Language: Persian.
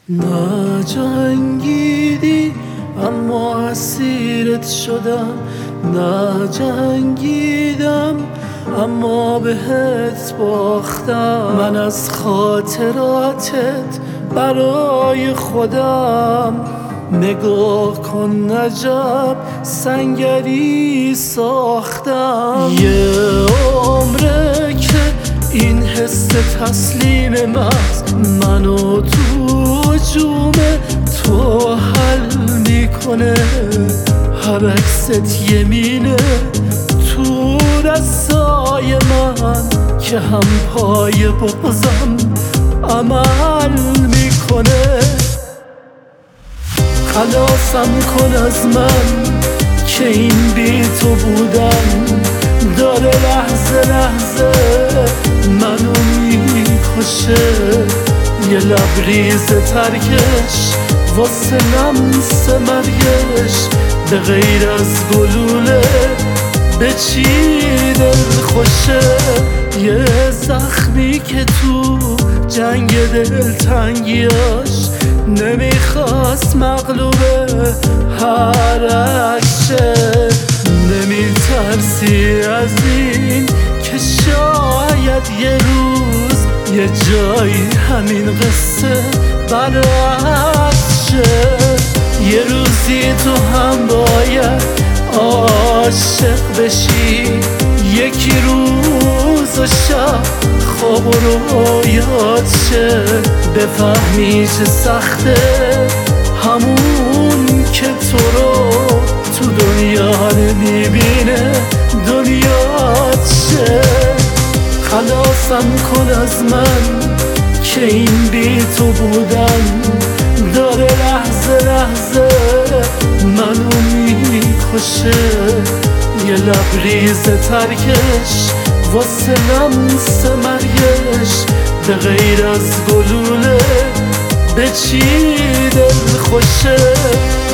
نجنگیدی اما اسیرت شدم، نجنگیدم اما بهت باختم. من از خاطراتت برای خودم نگاه کن عجب سنگری ساختم. یه عمره که این حس تسلیم منو تو جوم تو حل میکنه. هر عکست یمینه تو دستای من که هم پای بغضم عمل میکنه. خلاصم کن از من که این بی تو بودم داره لحظه لحظه منو میکشه. یه لبریز ترکش واسه لمس مرگش به غیر از گلوله به چی دل خوشه. یه زخمی که تو جنگ دلتنگیاش نمیخواست مغلوبه هر عکشه. نمیترسی از این که شاید یه روز یه جایی همین قصه برعکس شه. یه روزی تو هم باید عاشق بشی، یکی روز و شب خواب و رویات شه. بفهمی چه سخته همون که تو رو تو دنیا نمیبینه دنیات شه. خلاصم کن از من که این بی تو بودن داره لحظه لحظه منو میکشه. یه لبریز ترکش واسه لمس مرگش به غیر از گلوله به چی دل خوشه.